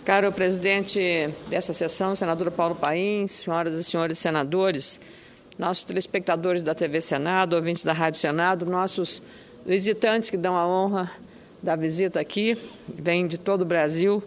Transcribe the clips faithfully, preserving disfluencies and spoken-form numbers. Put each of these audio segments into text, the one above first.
Caro presidente dessa sessão, senador Paulo Paim, senhoras e senhores senadores, nossos telespectadores da T V Senado, ouvintes da Rádio Senado, nossos visitantes que dão a honra da visita aqui, vêm de todo o Brasil.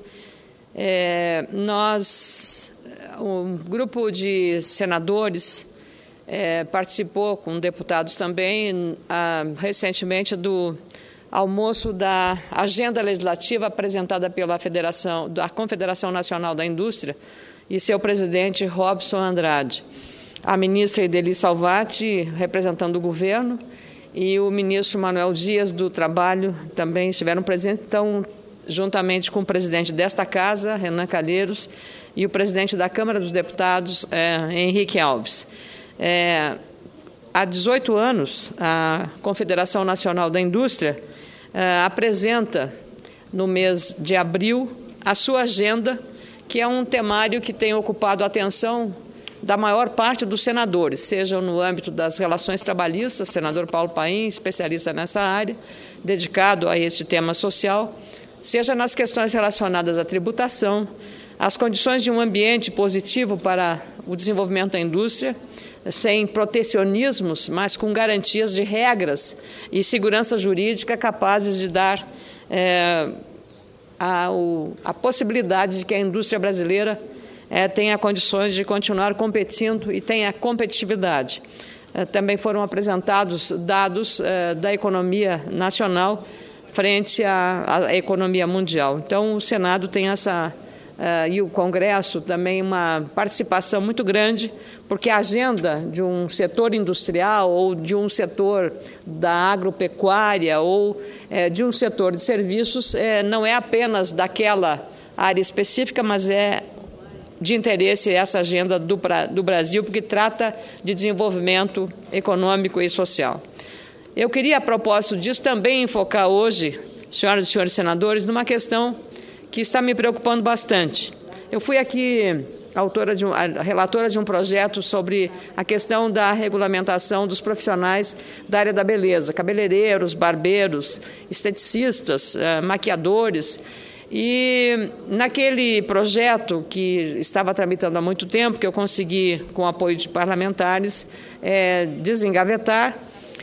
É, nós, um grupo de senadores é, participou, com deputados também, a, recentemente do almoço da agenda legislativa apresentada pela Federação, da Confederação Nacional da Indústria e seu presidente Robson Andrade. A ministra Ideli Salvati, representando o governo, e o ministro Manuel Dias, do Trabalho, também estiveram presentes, então, juntamente com o presidente desta Casa, Renan Calheiros, e o presidente da Câmara dos Deputados, é, Henrique Alves. É, há dezoito anos, a Confederação Nacional da Indústria é, apresenta, no mês de abril, a sua agenda, que é um temário que tem ocupado a atenção da maior parte dos senadores, sejam no âmbito das relações trabalhistas, senador Paulo Paim, especialista nessa área, dedicado a este tema social, seja nas questões relacionadas à tributação, às condições de um ambiente positivo para o desenvolvimento da indústria, sem protecionismos, mas com garantias de regras e segurança jurídica capazes de dar é, a, o, a possibilidade de que a indústria brasileira É, tenha condições de continuar competindo e tenha competitividade. É, também foram apresentados dados é, da economia nacional frente à, à economia mundial. Então, o Senado tem essa, é, e o Congresso também, uma participação muito grande, porque a agenda de um setor industrial ou de um setor da agropecuária ou é, de um setor de serviços é, não é apenas daquela área específica, mas é de interesse essa agenda do, do Brasil, porque trata de desenvolvimento econômico e social. Eu queria, a propósito disso, também enfocar hoje, senhoras e senhores senadores, numa questão que está me preocupando bastante. Eu fui aqui autora de um, a relatora de um projeto sobre a questão da regulamentação dos profissionais da área da beleza, cabeleireiros, barbeiros, esteticistas, uh, maquiadores. E naquele projeto que estava tramitando há muito tempo, que eu consegui, com o apoio de parlamentares, é, desengavetar,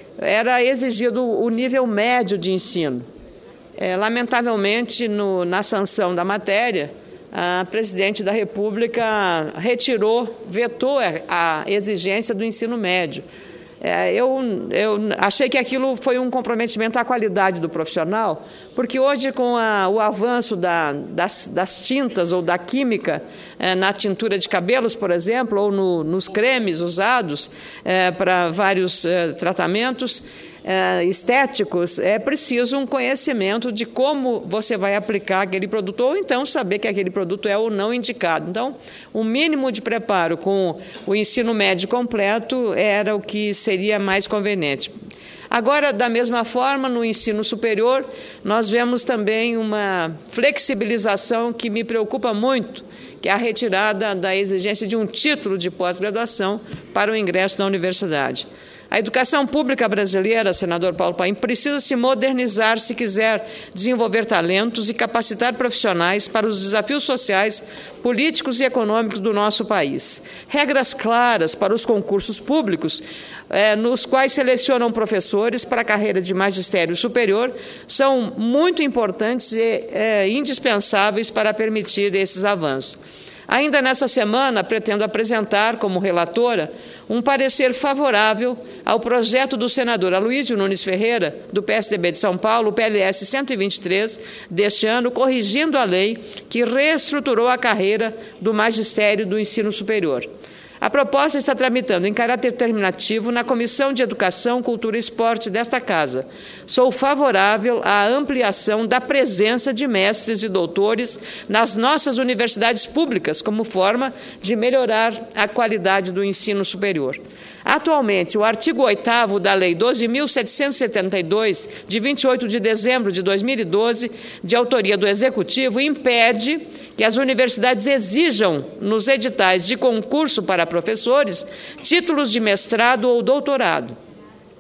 era exigido o nível médio de ensino. É, lamentavelmente, no, na sanção da matéria, a presidente da República retirou, vetou a exigência do ensino médio. É, eu, eu achei que aquilo foi um comprometimento à qualidade do profissional, porque hoje, com a, o avanço da, das, das tintas ou da química é, na tintura de cabelos, por exemplo, ou no, nos cremes usados é, para vários é, tratamentos é, estéticos, é preciso um conhecimento de como você vai aplicar aquele produto, ou então saber que aquele produto é ou não indicado. Então, o mínimo de preparo com o ensino médio completo era o que seria mais conveniente. Agora, da mesma forma, no ensino superior, nós vemos também uma flexibilização que me preocupa muito, que é a retirada da exigência de um título de pós-graduação para o ingresso na universidade. A educação pública brasileira, senador Paulo Paim, precisa se modernizar se quiser desenvolver talentos e capacitar profissionais para os desafios sociais, políticos e econômicos do nosso país. Regras claras para os concursos públicos, eh, nos quais selecionam professores para a carreira de magistério superior, são muito importantes e eh, indispensáveis para permitir esses avanços. Ainda nessa semana, pretendo apresentar, como relatora, um parecer favorável ao projeto do senador Aloysio Nunes Ferreira, do P S D B de São Paulo, o P L S cento e vinte e três, deste ano, corrigindo a lei que reestruturou a carreira do magistério do ensino superior. A proposta está tramitando em caráter terminativo na Comissão de Educação, Cultura e Esporte desta Casa. Sou favorável à ampliação da presença de mestres e doutores nas nossas universidades públicas, como forma de melhorar a qualidade do ensino superior. Atualmente, o artigo oitavo da Lei doze mil setecentos e setenta e dois, de vinte e oito de dezembro de dois mil e doze, de autoria do Executivo, impede que as universidades exijam, nos editais de concurso para professores, títulos de mestrado ou doutorado.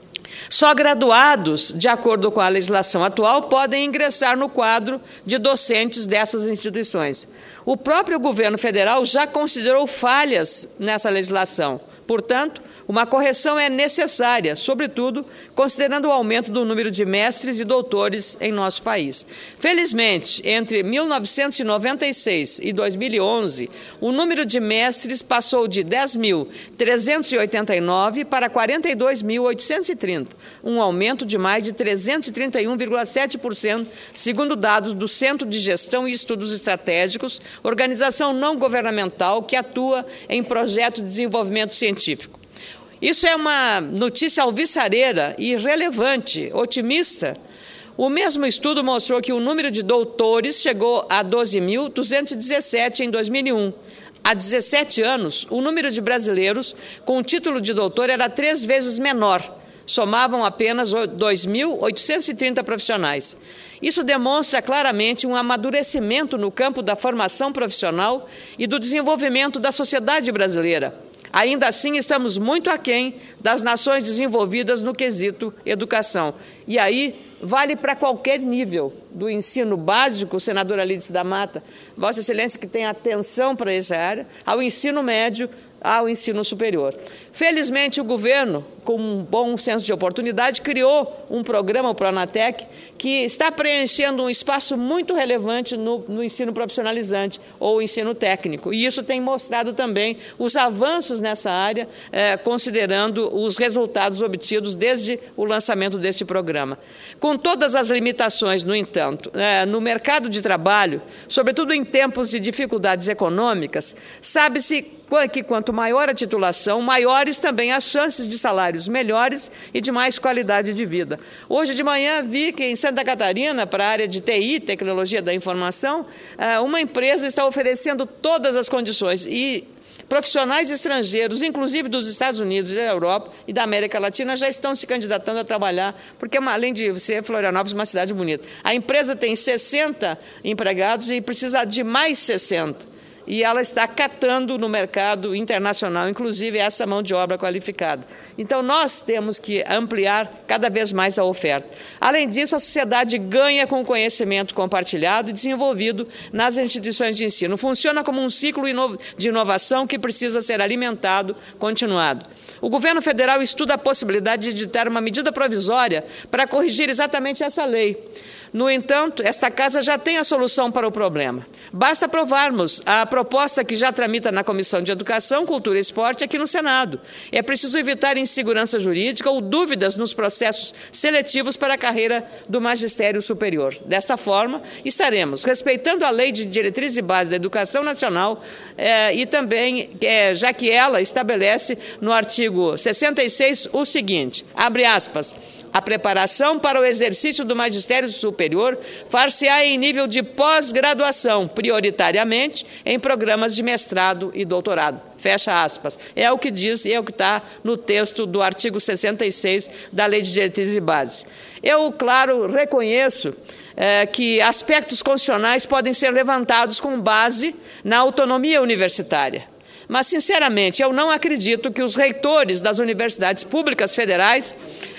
Só graduados, de acordo com a legislação atual, podem ingressar no quadro de docentes dessas instituições. O próprio governo federal já considerou falhas nessa legislação. Portanto, uma correção é necessária, sobretudo considerando o aumento do número de mestres e doutores em nosso país. Felizmente, entre mil novecentos e noventa e seis e dois mil e onze, o número de mestres passou de dez mil trezentos e oitenta e nove para quarenta e dois mil oitocentos e trinta, um aumento de mais de trezentos e trinta e um vírgula sete por cento, segundo dados do Centro de Gestão e Estudos Estratégicos, organização não governamental que atua em projetos de desenvolvimento científico. Isso é uma notícia alvissareira e relevante, otimista. O mesmo estudo mostrou que o número de doutores chegou a doze mil duzentos e dezessete em dois mil e um. Há dezessete anos, o número de brasileiros com o título de doutor era três vezes menor. Somavam apenas dois mil oitocentos e trinta profissionais. Isso demonstra claramente um amadurecimento no campo da formação profissional e do desenvolvimento da sociedade brasileira. Ainda assim, estamos muito aquém das nações desenvolvidas no quesito educação. E aí, vale para qualquer nível, do ensino básico, senadora Lídice da Mata, Vossa Excelência que tem atenção para essa área, ao ensino médio, ao ensino superior. Felizmente, o governo, com um bom senso de oportunidade, criou um programa, o Pronatec, que está preenchendo um espaço muito relevante no, no ensino profissionalizante ou ensino técnico. E isso tem mostrado também os avanços nessa área, eh, considerando os resultados obtidos desde o lançamento deste programa. Com todas as limitações, no entanto, eh, no mercado de trabalho, sobretudo em tempos de dificuldades econômicas, sabe-se que quanto maior a titulação, maiores também as chances de salários melhores e de mais qualidade de vida. Hoje de manhã vi que em Santa Catarina, para a área de T I, Tecnologia da Informação, uma empresa está oferecendo todas as condições e profissionais estrangeiros, inclusive dos Estados Unidos, da Europa e da América Latina, já estão se candidatando a trabalhar, porque além de ser Florianópolis uma cidade bonita, a empresa tem sessenta empregados e precisa de mais sessenta. E ela está catando no mercado internacional, inclusive, essa mão de obra qualificada. Então, nós temos que ampliar cada vez mais a oferta. Além disso, a sociedade ganha com o conhecimento compartilhado e desenvolvido nas instituições de ensino. Funciona como um ciclo de inovação que precisa ser alimentado, continuado. O governo federal estuda a possibilidade de editar uma medida provisória para corrigir exatamente essa lei. No entanto, esta Casa já tem a solução para o problema. Basta aprovarmos a proposta que já tramita na Comissão de Educação, Cultura e Esporte aqui no Senado. É preciso evitar insegurança jurídica ou dúvidas nos processos seletivos para a carreira do magistério superior. Desta forma, estaremos respeitando a Lei de Diretrizes e Bases da Educação Nacional eh, e também, eh, já que ela estabelece no artigo sessenta e seis o seguinte, abre aspas, a preparação para o exercício do magistério superior far-se-á em nível de pós-graduação, prioritariamente em programas de mestrado e doutorado. Fecha aspas. É o que diz e é o que está no texto do artigo sessenta e seis da Lei de Diretrizes e Bases. Eu, claro, reconheço é, que aspectos constitucionais podem ser levantados com base na autonomia universitária. Mas, sinceramente, eu não acredito que os reitores das universidades públicas federais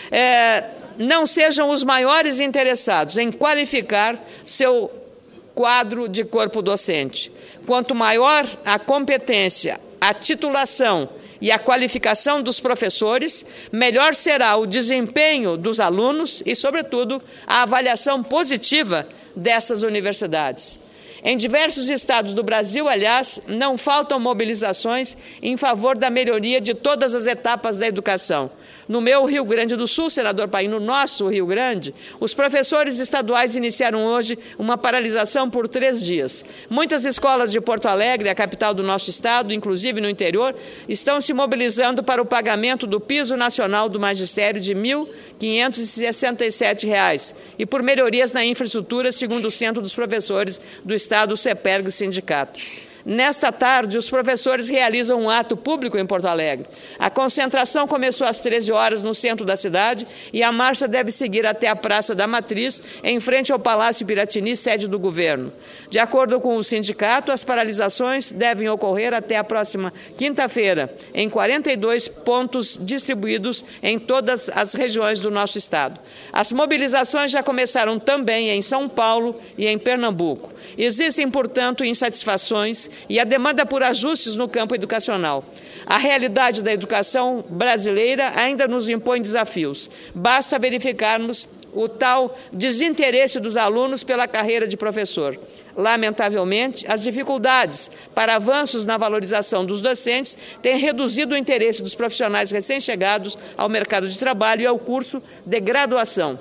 É, não sejam os maiores interessados em qualificar seu quadro de corpo docente. Quanto maior a competência, a titulação e a qualificação dos professores, melhor será o desempenho dos alunos e, sobretudo, a avaliação positiva dessas universidades. Em diversos estados do Brasil, aliás, não faltam mobilizações em favor da melhoria de todas as etapas da educação. No meu Rio Grande do Sul, senador Paim, no nosso Rio Grande, os professores estaduais iniciaram hoje uma paralisação por três dias. Muitas escolas de Porto Alegre, a capital do nosso estado, inclusive no interior, estão se mobilizando para o pagamento do piso nacional do magistério de mil quinhentos e sessenta e sete reais e por melhorias na infraestrutura, segundo o Centro dos Professores do Estado, o CEPERG Sindicato. Nesta tarde, os professores realizam um ato público em Porto Alegre. A concentração começou às treze horas no centro da cidade e a marcha deve seguir até a Praça da Matriz, em frente ao Palácio Piratini, sede do governo. De acordo com o sindicato, as paralisações devem ocorrer até a próxima quinta-feira, em quarenta e dois pontos distribuídos em todas as regiões do nosso estado. As mobilizações já começaram também em São Paulo e em Pernambuco. Existem, portanto, insatisfações e a demanda por ajustes no campo educacional. A realidade da educação brasileira ainda nos impõe desafios. Basta verificarmos o tal desinteresse dos alunos pela carreira de professor. Lamentavelmente, as dificuldades para avanços na valorização dos docentes têm reduzido o interesse dos profissionais recém-chegados ao mercado de trabalho e ao curso de graduação.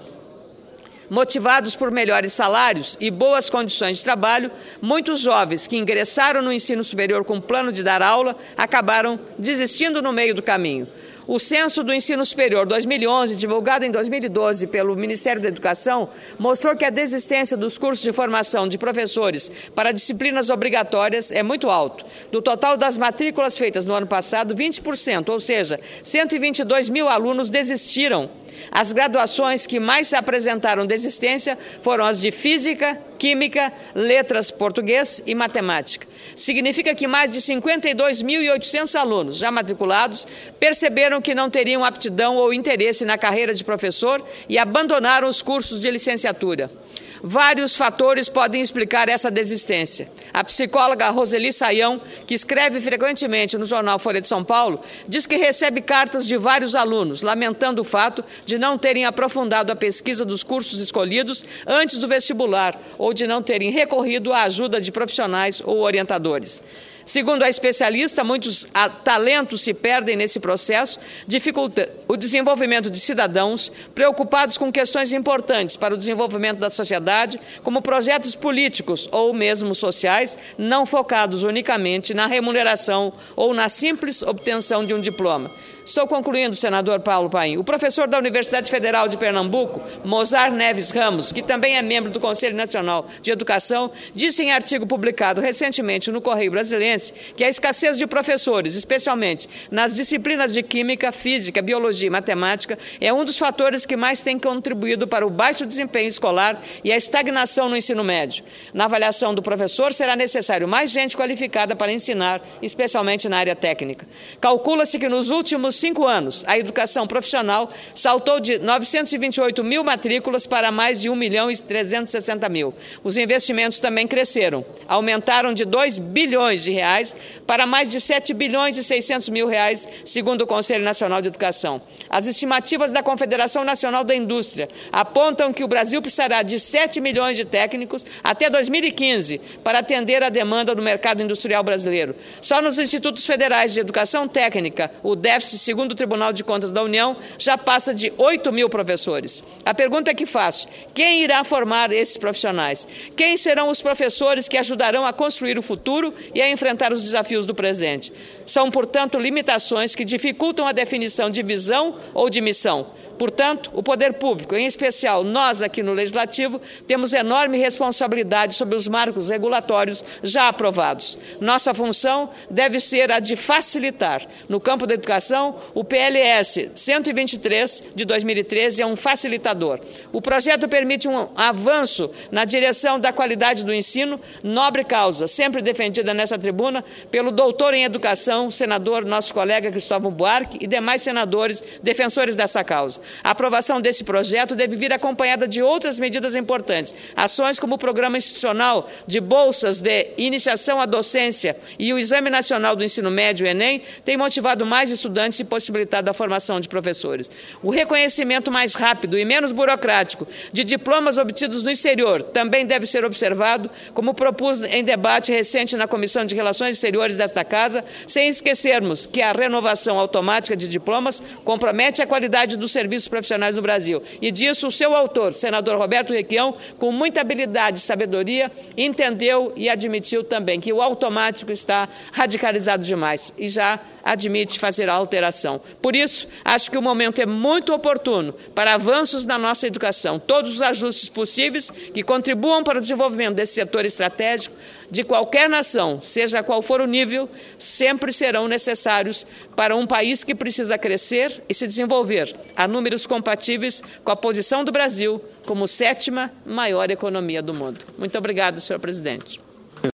Motivados por melhores salários e boas condições de trabalho, muitos jovens que ingressaram no ensino superior com plano de dar aula acabaram desistindo no meio do caminho. O Censo do Ensino Superior dois mil e onze, divulgado em dois mil e doze pelo Ministério da Educação, mostrou que a desistência dos cursos de formação de professores para disciplinas obrigatórias é muito alto. Do total das matrículas feitas no ano passado, vinte por cento, ou seja, cento e vinte e dois mil alunos desistiram. As graduações que mais apresentaram desistência foram as de Física, Química, Letras, Português e Matemática. Significa que mais de cinquenta e dois mil e oitocentos alunos já matriculados perceberam que não teriam aptidão ou interesse na carreira de professor e abandonaram os cursos de licenciatura. Vários fatores podem explicar essa desistência. A psicóloga Roseli Saião, que escreve frequentemente no jornal Folha de São Paulo, diz que recebe cartas de vários alunos, lamentando o fato de não terem aprofundado a pesquisa dos cursos escolhidos antes do vestibular ou de não terem recorrido à ajuda de profissionais ou orientadores. Segundo a especialista, muitos talentos se perdem nesse processo, dificulta o desenvolvimento de cidadãos preocupados com questões importantes para o desenvolvimento da sociedade, como projetos políticos ou mesmo sociais, não focados unicamente na remuneração ou na simples obtenção de um diploma. Estou concluindo, senador Paulo Paim. O professor da Universidade Federal de Pernambuco, Mozar Neves Ramos, que também é membro do Conselho Nacional de Educação, disse em artigo publicado recentemente no Correio Brasiliense que a escassez de professores, especialmente nas disciplinas de Química, Física, Biologia e Matemática, é um dos fatores que mais tem contribuído para o baixo desempenho escolar e a estagnação no ensino médio. Na avaliação do professor, será necessário mais gente qualificada para ensinar, especialmente na área técnica. Calcula-se que nos últimos cinco anos, a educação profissional saltou de novecentos e vinte e oito mil matrículas para mais de um milhão e trezentos e sessenta mil. Os investimentos também cresceram, aumentaram de dois bilhões de reais para mais de sete bilhões e seiscentos mil reais, segundo o Conselho Nacional de Educação. As estimativas da Confederação Nacional da Indústria apontam que o Brasil precisará de sete milhões de técnicos até dois mil e quinze para atender a demanda do mercado industrial brasileiro. Só nos institutos federais de educação técnica, o déficit, segundo o Tribunal de Contas da União, já passa de oito mil professores. A pergunta que faço: quem irá formar esses profissionais? Quem serão os professores que ajudarão a construir o futuro e a enfrentar os desafios do presente? São, portanto, limitações que dificultam a definição de visão ou de missão. Portanto, o poder público, em especial nós aqui no Legislativo, temos enorme responsabilidade sobre os marcos regulatórios já aprovados. Nossa função deve ser a de facilitar. No campo da educação, o P L S cento e vinte e três de dois mil e treze é um facilitador. O projeto permite um avanço na direção da qualidade do ensino, nobre causa, sempre defendida nessa tribuna pelo doutor em educação, senador, nosso colega Cristóvão Buarque, e demais senadores defensores dessa causa. A aprovação desse projeto deve vir acompanhada de outras medidas importantes. Ações como o Programa Institucional de Bolsas de Iniciação à Docência e o Exame Nacional do Ensino Médio, o Enem, têm motivado mais estudantes e possibilitado a formação de professores. O reconhecimento mais rápido e menos burocrático de diplomas obtidos no exterior também deve ser observado, como propus em debate recente na Comissão de Relações Exteriores desta Casa, sem esquecermos que a renovação automática de diplomas compromete a qualidade do serviço profissionais no Brasil. E disso o seu autor, senador Roberto Requião, com muita habilidade e sabedoria, entendeu e admitiu também que o automático está radicalizado demais e já admite fazer a alteração. Por isso, acho que o momento é muito oportuno para avanços na nossa educação. Todos os ajustes possíveis que contribuam para o desenvolvimento desse setor estratégico de qualquer nação, seja qual for o nível, sempre serão necessários para um país que precisa crescer e se desenvolver a números compatíveis com a posição do Brasil como sétima maior economia do mundo. Muito obrigada, senhor presidente.